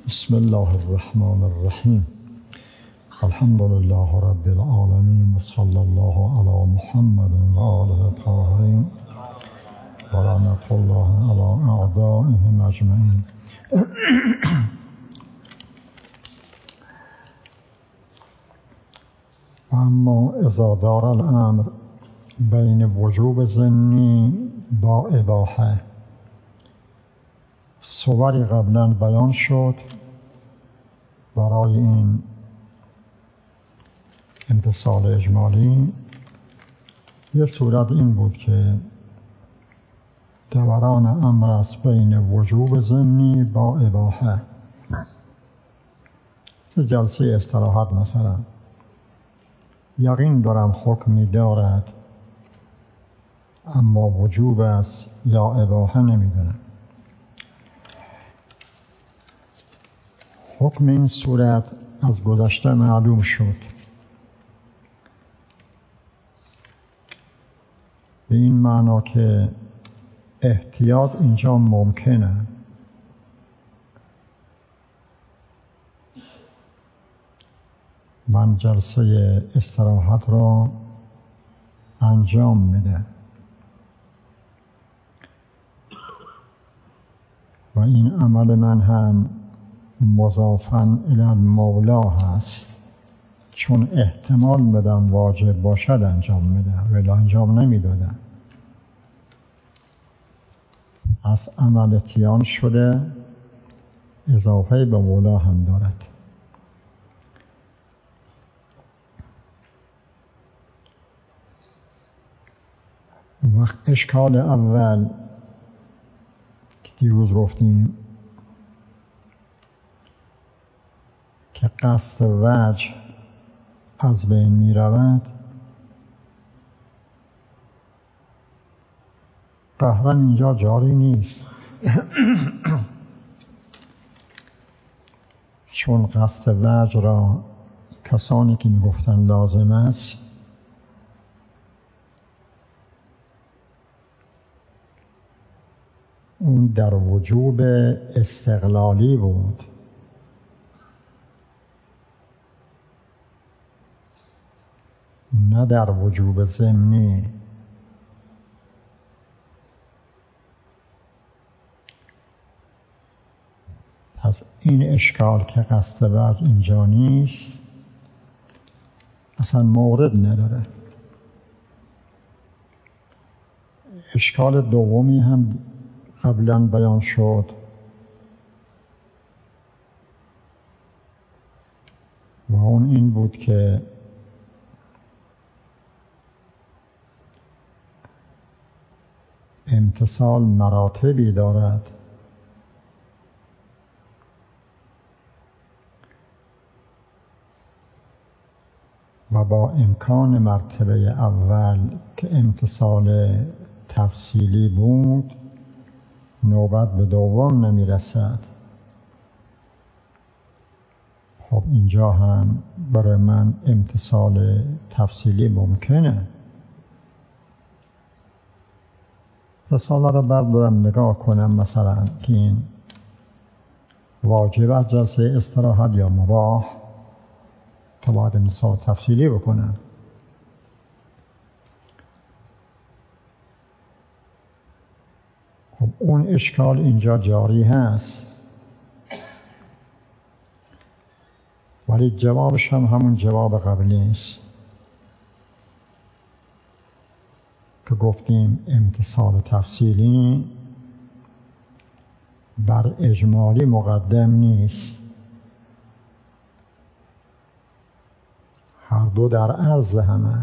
بسم الله الرحمن الرحیم. الحمد لله رب العالمین و صلی الله علی محمد و آله الطاهرین و لعنت الله علی اعدائهم اجمعین. اما اذا دار الامر بین وجوب ضمنی با اباحه، صوری قبلا بیان شد برای این امتثال اجمالی. یه صورت این بود که دوران امر است بین وجوب ضمنی با اباحه. جلسه استراحت مثلا یقین دارم حکمی دارد اما وجوب است یا اباحه نمیدونم. حکم این صورت از گذشته معلوم شد، به این معنا که احتیاط اینجا ممکنه. من جلسه استراحت را انجام میده و این عمل من هم مضافاً الی المولا هست، چون احتمال بدم واجب باشد انجام میده ولی انجام نمیدادم. از عمل اتیان شده اضافه به مولا هم دارد. وقت اشکال اول که دیروز گفتیم که قصد وجه از بین می رود، قهرن اینجا جاری نیست چون قصد وجه را کسانی که می گفتن لازم است اون در وجوب استقلالی بود، نه در وجوب ضمنی. پس این اشکال که قصد وجه اینجا نیست اصلا مورد نداره. اشکال دومی هم قبلا بیان شد و اون این بود که امتثال مراتبی دارد و با امکان مرتبه اول که امتثال تفصیلی بود نوبت به دوم نمی رسد. خب اینجا هم برای من امتثال تفصیلی ممکنه. رساله رو بردارم نگاه کنم مثلا که این واجب از جلسه استراحت یا مباح تا باید امتثال تفصیلی بکنم. خب اون اشکال اینجا جاری هست ولی جوابش هم همون جواب قبلی است که گفتیم امتثال تفصیلی بر اجمالی مقدم نیست، هر دو در عرض همه.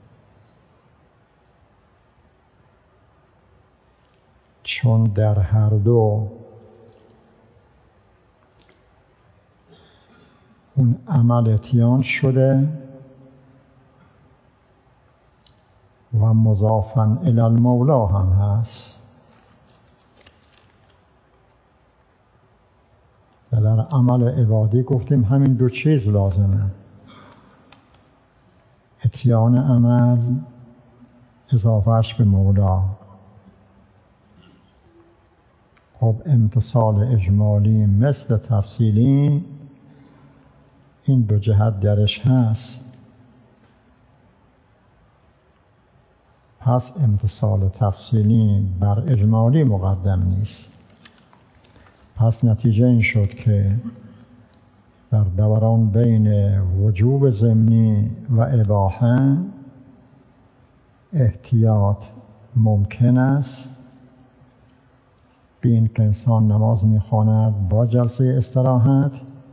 چون در هر دو اون عمل اتیان شده و مضافاً الی المولا هم هست. و در عمل عبادی گفتیم همین دو چیز لازمه: اتیان عمل اضافهش به مولا. خب امتصال اجمالی مثل تفصیلی این دو جهت درش هست، پس امتصال تفصیلی بر اجمالی مقدم نیست. پس نتیجه این شد که در دوران بین وجوب ضمنی و اباحه احتیاط ممکن است، به این که انسان نماز می‌خواند با جلسه استراحت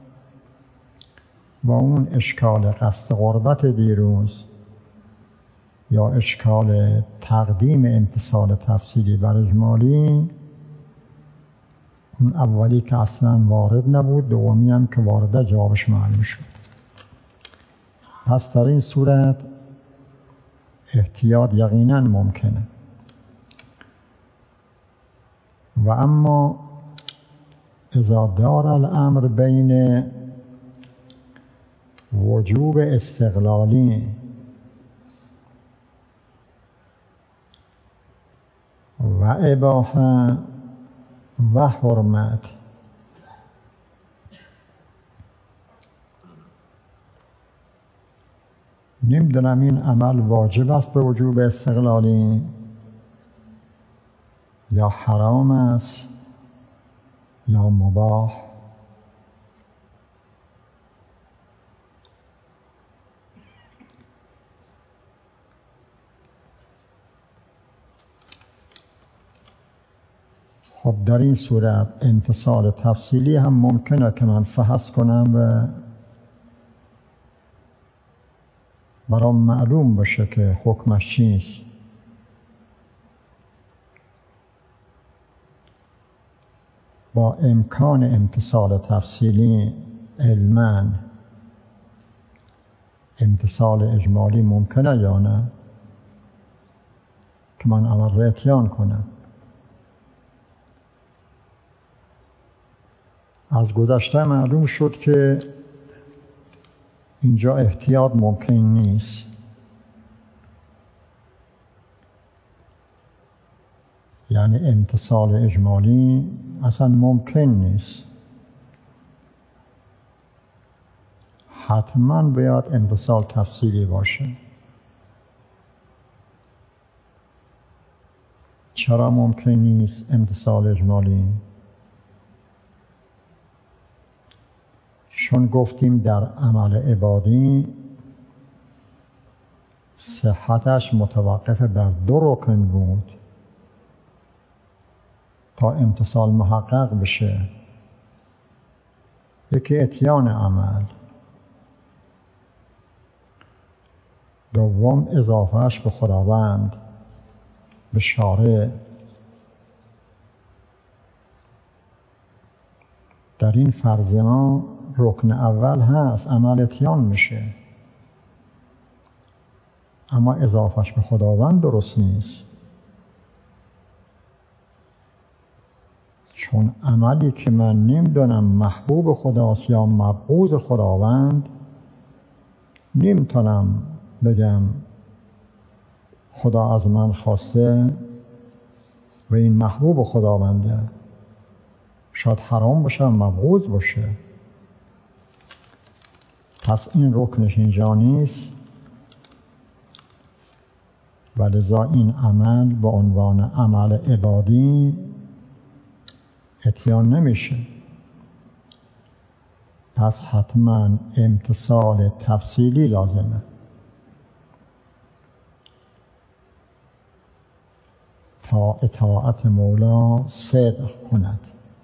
و اون اشکال قصد قربت دیروز یا اشکال تقدیم امتصال تفصیلی بر اجمالی، اون اولی که اصلا وارد نبود، دومی هم که وارده جوابش معلوم شد. پس در این صورت احتیاط یقینا ممکنه. و اما اذا دار الامر بین وجوب استقلالی و اباحه و حرمت، نمیدونم این عمل واجب است به وجوب استقلالی یا حرام است یا مباح. خب در این صورت امتصال تفصیلی هم ممکنه که من فحص کنم و برام معلوم باشه که حکمش چیست. با امکان امتصال تفصیلی علما امتصال اجمالی ممکنه یا نه که من عمل را اتیان کنم؟ از گذشته معلوم شد که اینجا احتیاط ممکن نیست. یعنی امتصال اجمالی اصلا ممکن نیست. حتما باید امتصال تفصیلی باشه. چرا ممکن نیست امتصال اجمالی؟ چون گفتیم در عمل عبادی صحتش متوقف بر دو رکن بود تا امتصال محقق بشه. یکی اتیان عمل، دوم اضافهش به خداوند، به شارع. در این فرض ما رکن اول هست، عمل اتیان میشه، اما اضافهش به خداوند درست نیست. چون عملی که من نمیدونم محبوب خداست یا مبغوض خداوند، نمیتونم بگم خدا از من خواسته و این محبوب خداونده. شاید حرام باشه، مبغوض باشه. پس این رکنش اینجا نیست و لذا این عمل به عنوان عمل عبادی اتیان نمیشه. پس حتما امتصال تفصیلی لازمه تا اطاعت مولا صدق کند.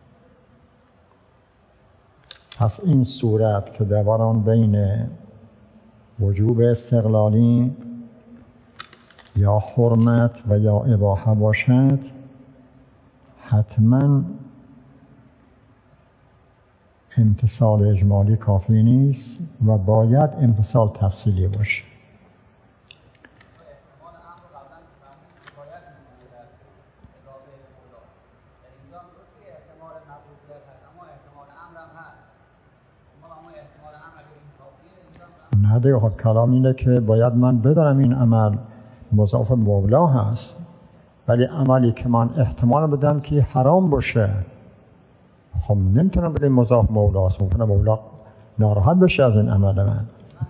پس این صورت که دوران بین وجوب استقلالی یا حرمت و یا اباحه باشد، حتما امتصال اجمالی کافی نیست و باید امتصال تفصیلی باشه. نه دیگه، خب کلام اینه که باید من بدانم این عمل مضاف به مولا هست ولی عملی که من احتمال بدم که حرام باشه، خب نمیتونم بگم مضاف مولاست، ممکنه مولا ناراحت بشه از این عمل من.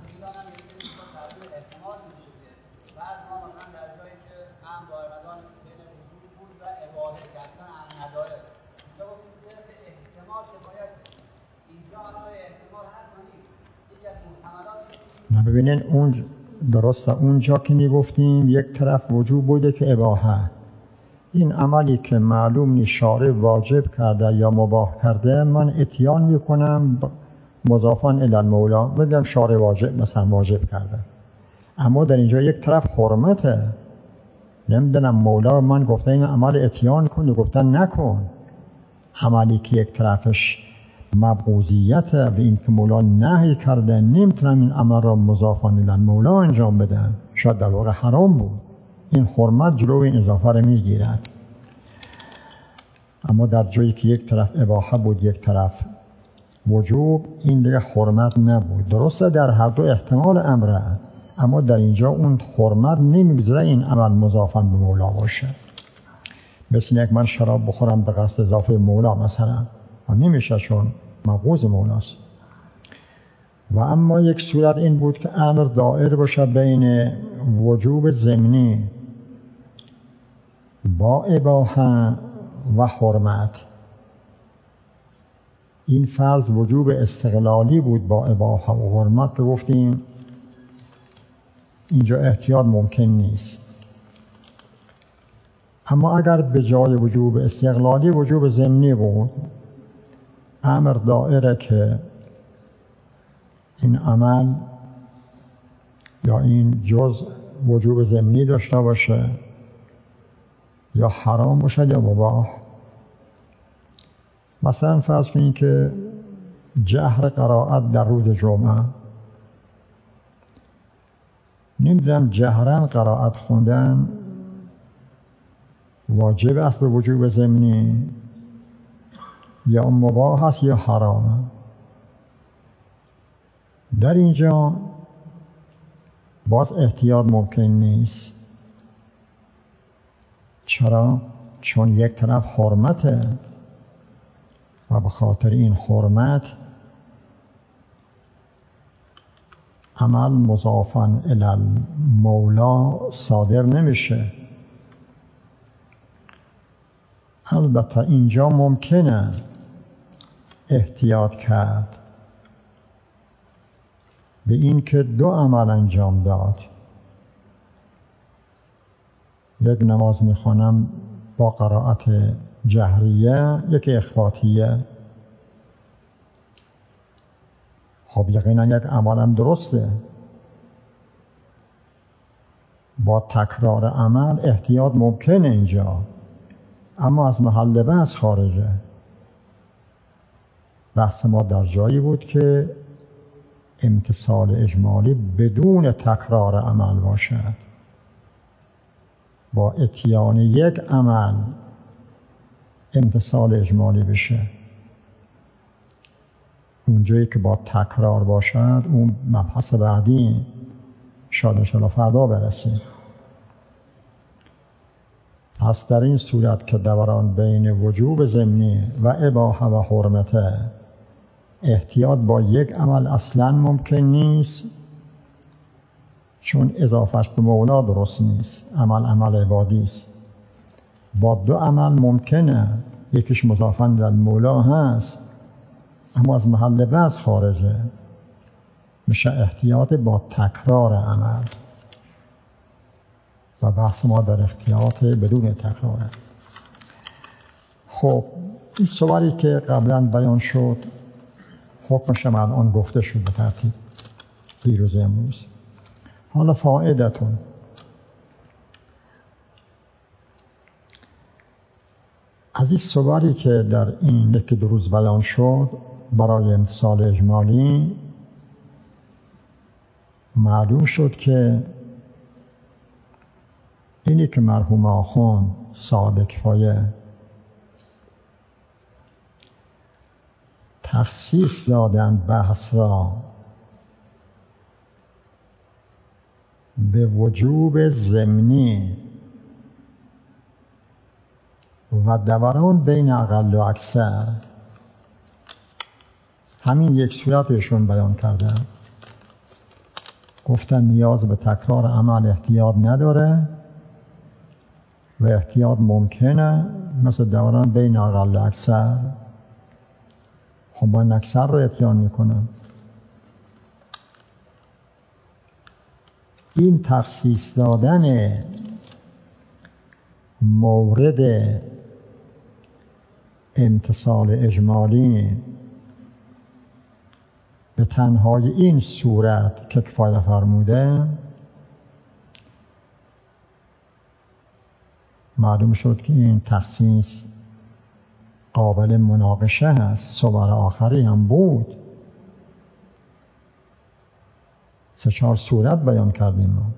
ببینین اون درسته، اونجا که میگفتیم یک طرف وجوب بوده که اباحه، این عملی که معلوم نیست شارع واجب کرده یا مباح کرده، من اتیان میکنم مضافان الی المولا، بگم شارع واجب مثلا واجب کرده، اما در اینجا یک طرف حرمته، نمیدونم مولا من گفته این عمل اتیان کن، گفتن نکن. عملی که یک طرفش مبغوضیت و این که مولا نهی کرده، نمیتونم این عمل را مضافان الی المولا انجام بدم، شاید در واقع حرام بود. این حرمت جلوی این اضافه را میگیرد. اما در جایی که یک طرف اباحه بود یک طرف وجوب، این دیگه حرمت نبود. درسته در هر دو احتمال امره، اما در اینجا اون حرمت نمیگذره این عمل مضافن به مولا باشه. مثل یک من شراب بخورم به قصد اضافه مولا مثلا، نمیشه چون مبغوض مولاست. و اما یک صورت این بود که امر دائر باشه بین وجوب ضمنی با اباحه و حرمت. این فرض وجوب استقلالی بود با اباحه و حرمت که گفتیم اینجا احتیاط ممکن نیست. اما اگر به جای وجوب استقلالی وجوب ضمنی بود، امر دائره که این عمل یا این جزء وجوب ضمنی داشته باشه یا حرام باشه یا مباح. مثلا فرض کنید که جهر قرائت در روز جمعه، نمیدونم جهرن قرائت خوندن واجب است به وجوب ضمنی یا مباح است یا حرامه. در اینجا باز احتیاط ممکن نیست. چرا؟ چون یک طرف حرمته و به خاطر این حرمت عمل مضافن الی المولا صادر نمیشه. البته اینجا ممکنه احتیاط کرد به این که دو عمل انجام داد. یک نماز میخوانم با قرائت جهریه، یک اخفاتیه، خب یقینا یک عملم درسته. با تکرار عمل احتیاط ممکنه اینجا، اما از محل بحث خارجه. بحث ما در جایی بود که امتثال اجمالی بدون تکرار عمل باشد. با اتیان یک عمل امتثال اجمالی بشه. اونجایی که با تکرار باشد اون مبحث بعدی شاید انشاءالله فردا برسیم. پس در این صورت که دوران بین وجوب ضمنی و اباحه و حرمته، احتیاط با یک عمل اصلا ممکن نیست، چون اضافهش به مولا درست نیست. عمل عبادی است. با دو عمل ممکنه، یکیش مضافن در مولا هست اما از محل بحث خارجه، میشه احتیاط با تکرار عمل. و بحث ما در احتیاط بدون تکراره. خب این سوالی که قبلا بیان شد حکمش هم الان گفته شد به ترتیب دیروز امروز. حالا فائدتون، از این سوالی که در این یکی دو روز بیان شد برای امتثال اجمالی معلوم شد که اینی که مرحوم آخوند صاحب کفایه تخصیص دادن بحث را به وجوب ضمنی و دوران بین اقل و اکثر، همین یک صورتشون بیان کردن. گفتن نیاز به تکرار عمل احتیاط نداره و احتیاط ممکنه، مثل دوران بین اقل و اکثر. خب من اکثر رو اتیان میکنم. این تخصیص دادن مورد امتصال اجمالی به تنهای این صورت که کفایه فرموده، معلوم شد که این تخصیص قابل مناقشه هست. صور آخری هم بود، 3-4 صورت بیان کردیم ما.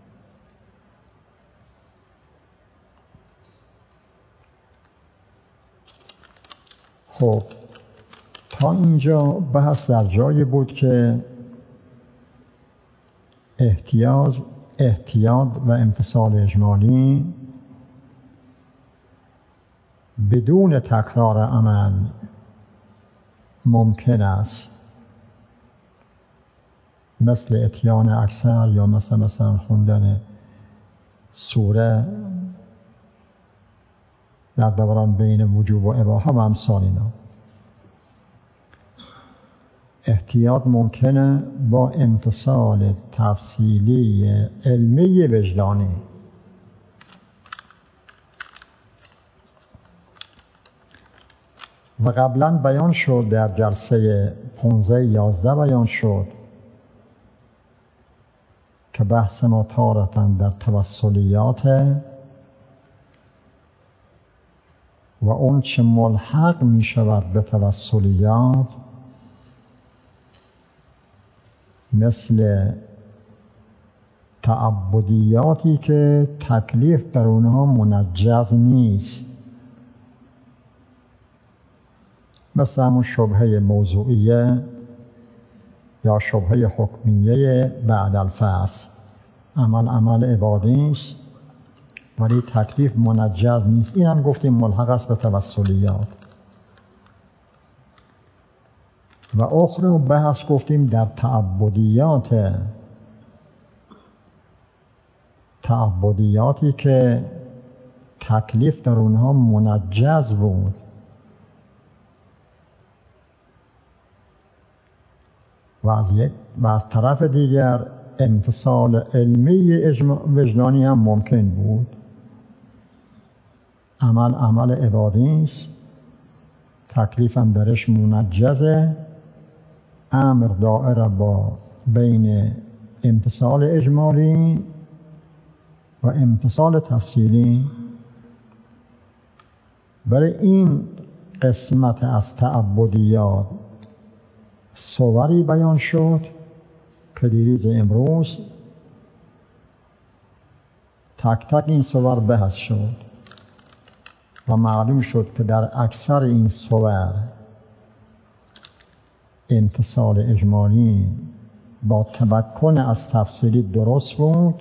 خب تا اینجا بحث در جایی بود که احتیاط و امتصال اجمالی بدون تکرار عمل ممکن است، مثل اتیان اکثر یا مثلا خوندن سوره در دوران بین وجوب و اباحه و امثال اینا. احتیاط ممکنه با امتصال تفصیلی علمی وجدانی. و قبلا بیان شد، در جلسه 15-11 بیان شد که بحث ما تارتاً در توسلیات و اون چه ملحق می شود به توسلیات، مثل تعبدیاتی که تکلیف در اونها منجز نیست، مثل همون شبهه موضوعیه یا شبهه حکمیه بعد الفصل. عمل عبادی است ولی تکلیف منجز نیست، این هم گفتیم ملحق است به توسلیات. و اخر بحث گفتیم در تعبدیاتی که تکلیف در اونها منجز بود، و از طرف دیگر امتصال علمی وجدانی هم ممکن بود. عمل عبادی است، تکلیف هم درش منجزه، امر دائره با بین امتصال اجمالی و امتصال تفصیلی. برای این قسمت از تعبدیات صوری بیان شد که دیروز امروز تک تک این صور بحث شد و معلوم شد که در اکثر این صور امتصال اجمالی با تمکن از تفصیلی درست بود.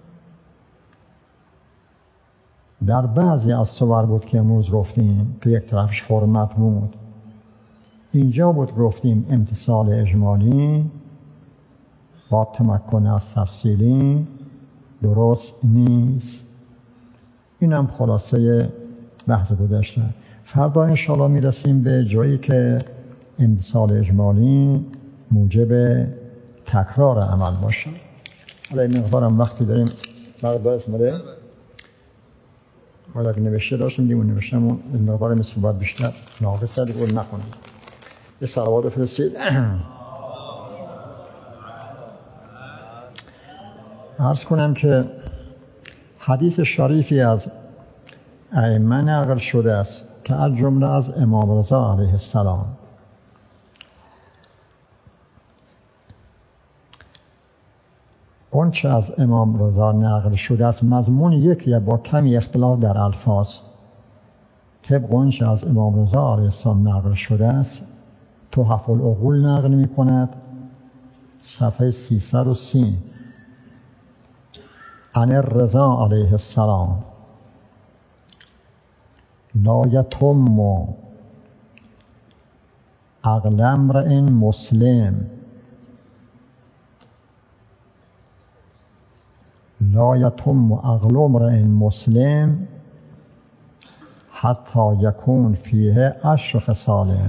در بعضی از صور بود که امروز گفتیم که یک طرفش حرمت بود، اینجا بود گفتیم امتصال اجمالی با تمکن از تفصیلی درست نیست. این هم خلاصه بحث گذشته. فردا انشاءالله میرسیم به جایی که امتصال اجمالی موجب تکرار عمل باشه. حالا این مقدارم وقتی داریم مقدار اسماله حالا که نوشته داشتیم دیمون نوشتمون این مقدار مثل باید بیشتر ناقصه دیگه اون نکنیم. یه صلوات فرستید. عرض کنم که حدیث شریفی از ائمه نقل شده است که از جمله از امام رضا علیه السلام. اون چه از امام رضا نقل شده است مضمون یکی با کمی اختلاف در الفاظ، طبق اون چه از امام رضا علیه السلام نقل شده است تحف العقول نقل می کند، صفحه 330. عن الرضا علیه السلام لا یتم عقل امرئ مسلم لا یتم عقل امرئ مسلم حتی یکون فیه 10 خصال.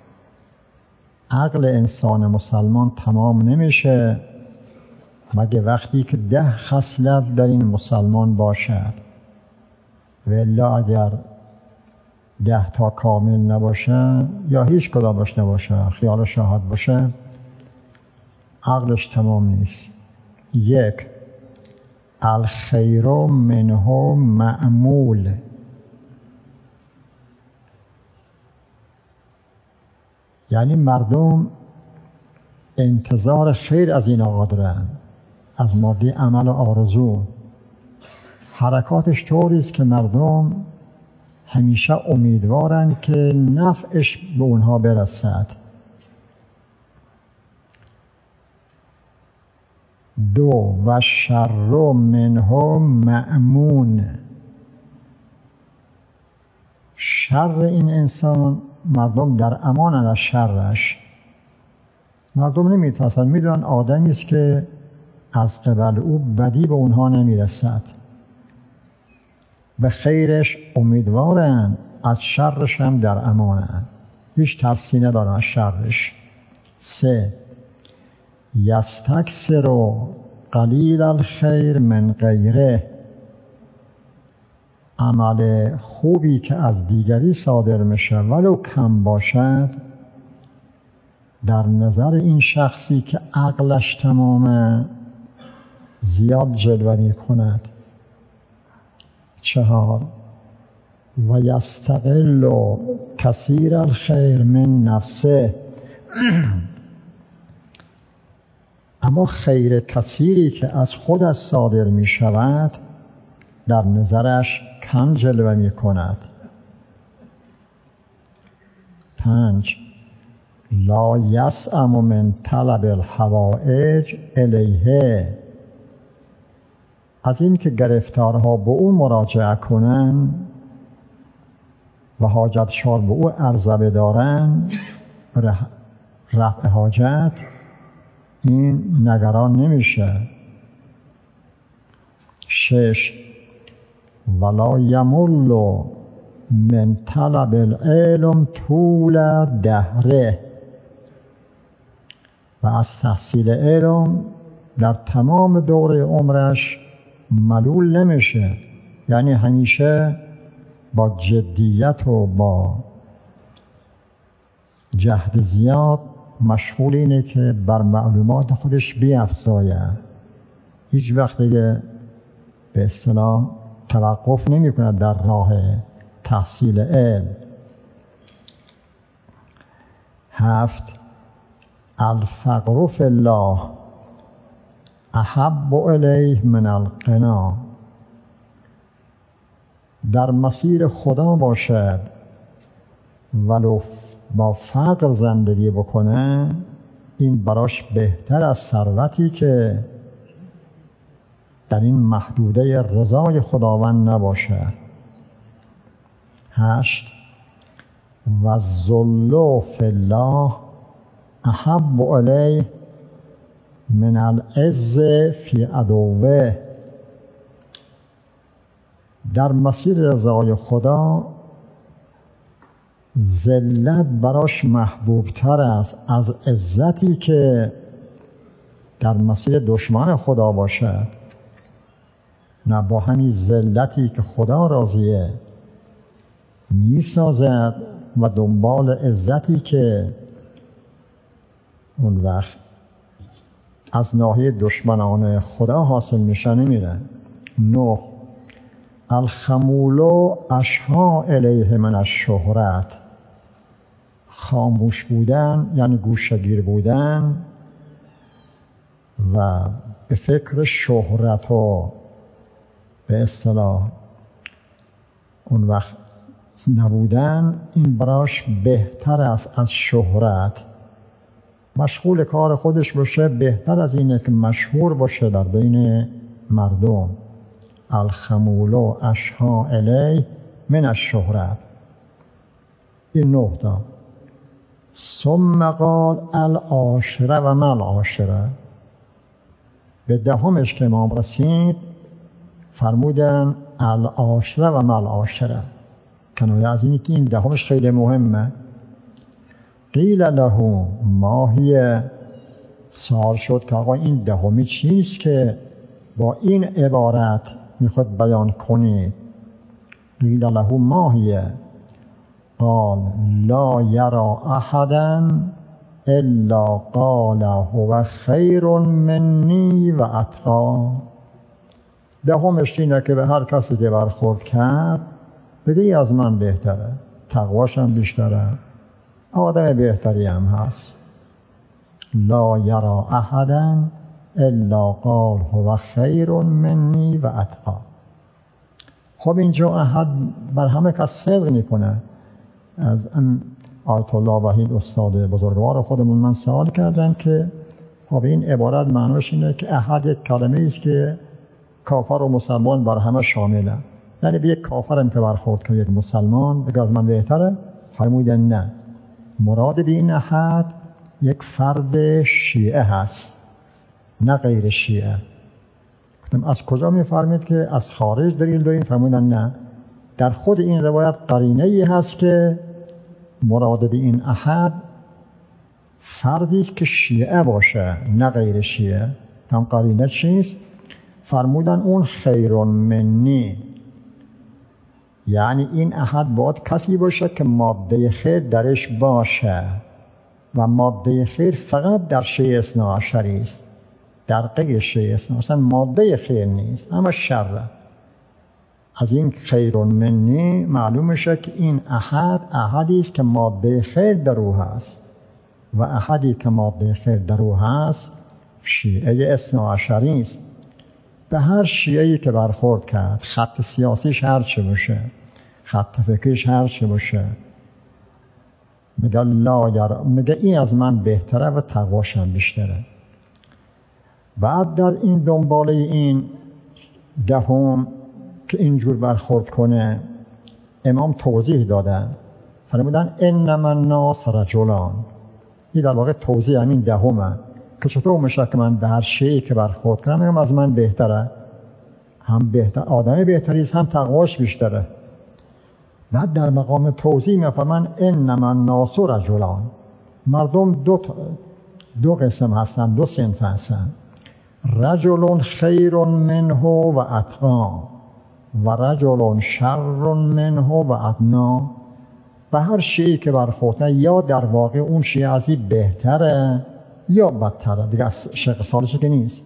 عقل انسان مسلمان تمام نمیشه مگه وقتی که 10 خصلت در این مسلمان باشد. و الا اگر 10 تا کامل نباشه یا هیچ کدامش نباشه، خیال شاهد باشه، عقلش تمام نیست. 1 الخیر منه معمول. یعنی مردم انتظار خیر از این آقا دارن، از ماده عمل و آرزو. حرکاتش طوری است که مردم همیشه امیدوارن که نفعش به اونها برسد. 2 و شر منه مأمون. شر این انسان مردم در امان از شرش. مردم نمیترسن، میدونن آدمی است که از قبل او بدی به اونها نمیرسد. به خیرش امیدوارن، از شرش هم در امانن، هیچ ترسی ندارن از شرش. 3 یستکثر قلیل الخیر من غیره. عمل خوبی که از دیگری صادر میشه ولو کم باشد، در نظر این شخصی که عقلش تمامه زیاد جلوه میکند. 4 و یستقل کثیر الخیر من نفسه. اما خیر کثیری که از خودش صادر می شود در نظرش کم جلوه می کند. 5 لا یسأم من طلب الحوائج الیه. از این که گرفتارها به او مراجعه کنن و حاجتشار به او عرضه بدارن، رفع حاجت، این نگران نمیشه. 6 ولا یمل من طلب العلم طول دهره. و از تحصیل علم در تمام دوره عمرش ملول نمیشه. یعنی همیشه با جدیت و با جهد زیاد مشغول اینه که بر معلومات خودش بیفزاید. هیچ وقت دیگه به اصطلاح توقف نمی کند در راه تحصیل علم. 7 الفقر فی الله احب الیه من الغنا. در مسیر خدا باشد ولو با فقر زندگی بکنه، این براش بهتر از ثروتی که در این محدوده رضای خداوند نباشه. 8 و الذل فی الله احب الیه من العز فی عدوه. در مسیر رضای خدا ذلت براش محبوب تر است از عزتی که در مسیر دشمن خدا باشد. نه، با همین ذلتی که خدا راضیه می سازد و دنبال عزتی که اون وقت از ناحیه دشمنان خدا حاصل میشه نمیره. 9 الخمول اشها الیه من الشهرت. خاموش بودن یعنی گوشه‌گیر بودن و به فکر شهرت و به اصطلاح اون وقت نبودن، این براش بهتر است از شهرت. مشغول کار خودش باشه بهتر از اینه که مشهور باشه در بین مردم. الخمول اشها الی من الشهرت. این 9 تا. ثم قال العاشره و ما العاشره. به 10مش که امام رسید فرمودن العاشره و ما العاشره، کنایه از اینی که این 10مش خیلی مهمه. قیل له ما هی. سوال شد که آقا این 10می چیست که با این عبارت میخواد بیان کنید؟ قیل له ما هی. قال لا یرا احدا الا قال هو خیر منی و اتقی. 10مش اینه که به هر کسی که برخورد کرد بگه از من بهتره، تقواشم بیشتره، آدم بهتری هم هست. لا یرا احدا الا قال هو خیر منی و اتقی. خب اینجا احد بر همه کس صدق میکنه. از آیت الله وحید استاد بزرگوار خودمون من سوال کردم که خب این عبارت معنیش اینه که احد یک کلمه است که کافر و مسلمان بر همه شامله، یعنی به یک کافرم که برخورد کنه یک مسلمان بگه از من بهتره؟ فرمودن نه، مراد به این احد یک فرد شیعه هست، نه غیر شیعه. گفتم از کجا میفرمید که از خارج دلیل دارین؟ فرمودن نه، در خود این روایت قرینه‌ای هست که مراد به این احد فردی است که شیعه باشه نه غیر شیعه. هم قرینه چیست؟ فرمودن اون خیر منی، یعنی این احد باید کسی باشه که ماده خیر درش باشه و ماده خیر فقط در شیعه اثناعشری است، در غیر شیعه اثناعشری اصلا ماده خیر نیست، اما شره. از این خیر منی معلوم میشه که این احدی است که ماده خیر در او هست و احدی که ماده خیر در او هست شیعه اثناعشری است. به هر شیعه‌ای که برخورد کرد، خط سیاسیش هر چه باشه، خط فکریش هر چه باشه، میگه این از من بهتره و تقواشم بیشتره. بعد در این دنباله این 10 که اینجور برخورد کنه امام توضیح دادن، فرمودن انما الناس رجلان. این در واقع توضیح همین 10 که چطور میشه که من به هر شیعی که برخورد کنم میگم از من بهتره، هم بهتر آدم بهتری است هم تقواش بیشتره. بعد در مقام توضیح میفرمان انما الناس رجلان، مردم دو قسم هستن، 2 صنف هستن، رجل خیر منه و اتقی و رجل شر منه و ادنی. به هر شیعی که برخورد یا در واقع اون شیعه ازی بهتره یا بدتره، دیگه شق سالشه که نیست.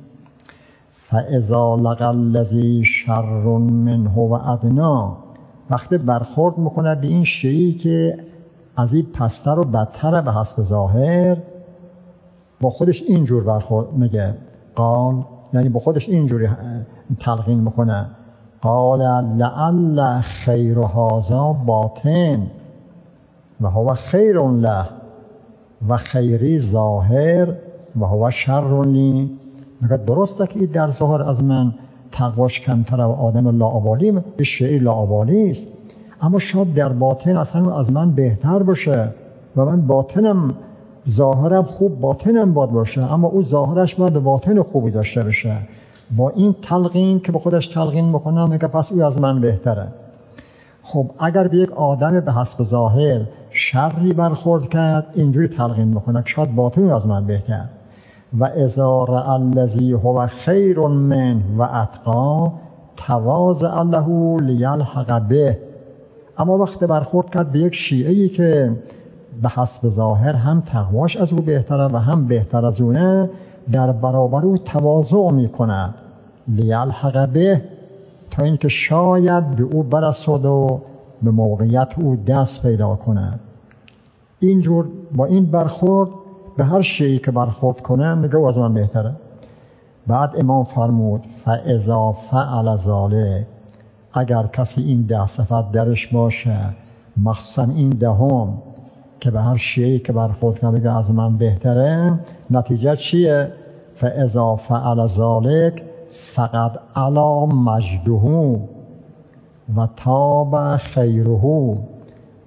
فاذا لقى الذی شر منه و ادنی، وقتی برخورد میکنه به این شیعی که از این پستر و بدتره به حسب ظاهر، با خودش اینجور برخورد میگه قال، یعنی با خودش اینجوری تلقین میکنه قال لعل خیر هذا باطن و هو خیر له و خیری ظاهر و هو شر لی. میگه درسته که این در ظاهر از من تقواش کمتره و آدم لاابالی، شیعی لاابالی است، اما شاید در باطن اصلا از من بهتر باشه و من باطنم ظاهرم خوب باطنم باید باشه، اما او ظاهرش باید باطن خوبی داشته باشه. با این تلقین که به خودش تلقین میکنه میگه پس او از من بهتره. خب اگر به یک آدم به حسب ظاهر شری برخورد کرد اینجوری تلقین میکنه که شاید باطن از من بهتر. و اذا رأى الذی هو خیر من و اتقی تواضع له لیلحق به. اما وقتی برخورد کرد به یک شیعه‌ای که به حسب ظاهر هم تقواش از او بهتره و هم بهتر از اونه، در برابر او تواضع میکنه لیلحق به، تا اینکه شاید به او برسد و به موقعیت او دست پیدا کنه. اینجور با این برخورد به هر شیعی که برخورد کنه میگه از من بهتره. بعد امام فرمود فاذا فعل ذلک، اگر کسی این 10 صفت درش باشه، مخصوصا این 10 که به هر شیعی که برخورد کنه میگه از من بهتره، نتیجه چیه؟ فاذا فعل ذلک فقد علی مجده و تاب خیره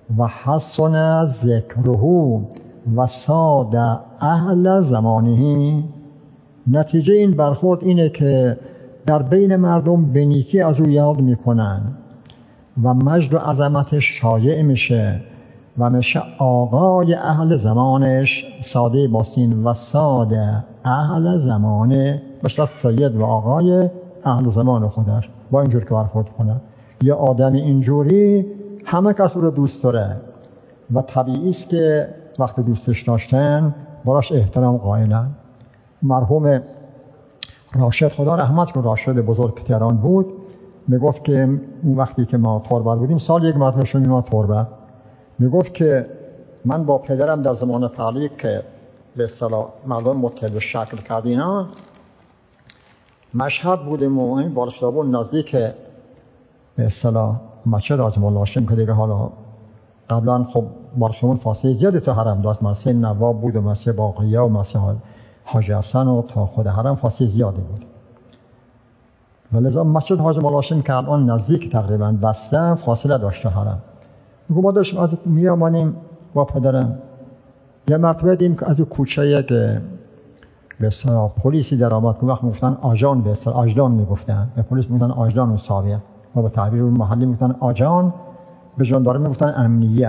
و حسن ذکره و ساد اهل زمانه. نتیجه این برخورد اینه که در بین مردم به نیکی از او یاد میکنن و مجد و عظمتش شایع میشه و میشه آقای اهل زمانش، ساده باسین و ساده اهل زمانه، بشه سید و آقای اهل زمان خودش. با اینجور که برخورد کنه، یه آدم اینجوری همه کس رو دوست داره و طبیعی است که وقتی دوستش داشتن براش احترام قائلن. مرحوم راشد، خدا رحمت کنه، راشد بزرگ تهران بود، میگفت که اون وقتی که ما تربت بودیم، سال یک مرتبه شدیم ما تربت، میگفت که من با پدرم در زمان تعلیق که به اصطلاح مردم متحد شکل کردینا مشهد بودیم و این بالشتابون نزدیک به اصطلاح مسجد حاج مولا هاشم که دیگه حالا قبلا خب بالشتابون فاصله زیادی تا حرم داشت، مسجد نواب بود و مسجد باقیه و مسجد حاج حسن و تا خود حرم فاصله زیادی بود. ولذا مسجد حاج مولا هاشم که الان نزدیک تقریبا بسته فاصله داشت حرم. میگم ما داشتیم از میامانیم با پدرم، یه مرتبه دیدیم که از کوچه یک به اصطلاح پلیسی در آمد که وقت میگفتن آژان، به اصطلاح آجدان میگفتن، به پلیس میگفتن آجدان و ساویه و به تعبیر محلی میگفتن آجان، به ژاندارم میگفتن امنیه.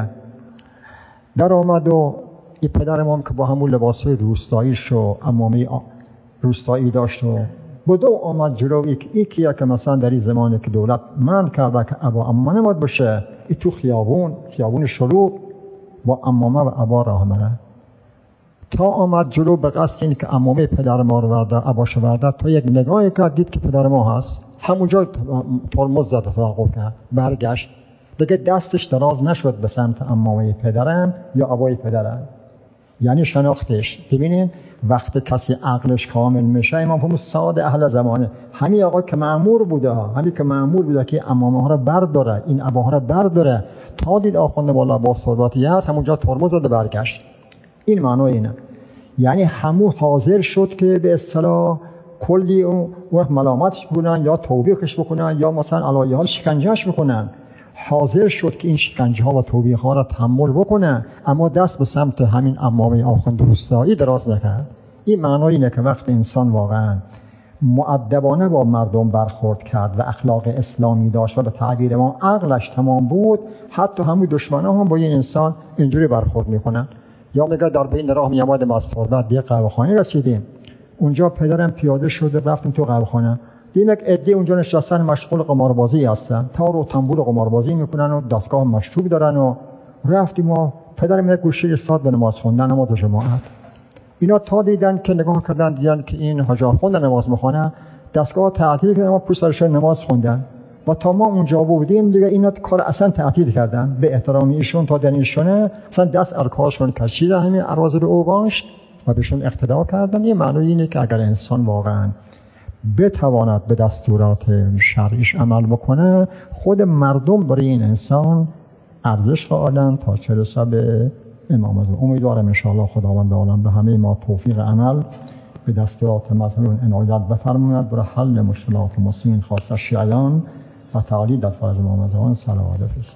در آمد و این پدرم که با همون لباسای روستاییش و عمامه روستایی داشت و بدو آمد جلو یکیه که مثلا در این زمانی که دولت من کرده که ابا عمامه نماد باشه، ای تو خیابون شلوغ با عمامه و ابا راه مره، تا آمد جلو به قصد این که عمامه پدر ما رو ورده اباش ورده، تا یک نگاهی کرد دید که پدر ما هست، همونجا ترمز زد، توقف کرد، برگشت دیگه دستش دراز نشد به سمت عمامه پدرم یا ابای پدرم، یعنی شناختش. ببینین وقتی کسی عقلش کامل میشه، امام فرمود ساده اهل زمانه، همین آقا که مأمور بوده که عمامه ها رو برداره، این اباها رو برداره، تا دید آخوند بالا با صحبتی هست، همونجا ترمز زد برگشت. این معنی اینه، یعنی همون حاضر شد که به اصطلاح کلی اون ملامتش بکنن یا توبیخش بکنن یا مثلا علیه حال شکنجهش بکنن، حاضر شد که این شکنجه ها و توبیخ ها را تحمل بکنه، اما دست به سمت همین عمامه آخوند روستایی دراز نکرد. این معنی اینه که وقتی انسان واقعا مؤدبانه با مردم برخورد کرد و اخلاق اسلامی داشت و به تعبیر ما عقلش تمام بود، حتی همون دشمنان هم با این انسان اینجوری برخورد میکنن. یا میگه در بین راه میامدیم از تربت به قهوه‌خانه رسیدیم، اونجا پدرم پیاده شده رفتیم تو قهوه‌خانه، دیدیم یک عده اونجا نشستن مشغول قماربازی هستن، تار و تنبور قماربازی میکنن و دستگاه مشروب دارن و رفتیم و پدرم یک گوشه ایستاد به نماز خوندن، نماز جماعت. اینا تا دیدن که نگاه کردن دیدن که این حاج آخوند نماز میخونه، دستگاه تعطیل کردن و پشت سرش نماز خوندن و تا ما اونجا بودیم دیگه اینا کار اصلا تعطیل کردن به احترام ایشون، تا دنیشونه اصلا دست ارکاشون کشیدن همین اراذل اوباش و بهشون اقتدا کردن. یه معنی اینه که اگر انسان واقعا بتواند به دستورات شرعیش عمل بکنه، خود مردم برای این انسان ارزش قائلن تا چه رسه به امام اعظم. امیدوارم انشاءالله خداوند عالم به همه ما توفیق عمل به دستورات مذهب عنایت بفرماید برای حل مشکلات مسلمین خاصه شیعیان و تعلیل در فرج امام اعظم صلوات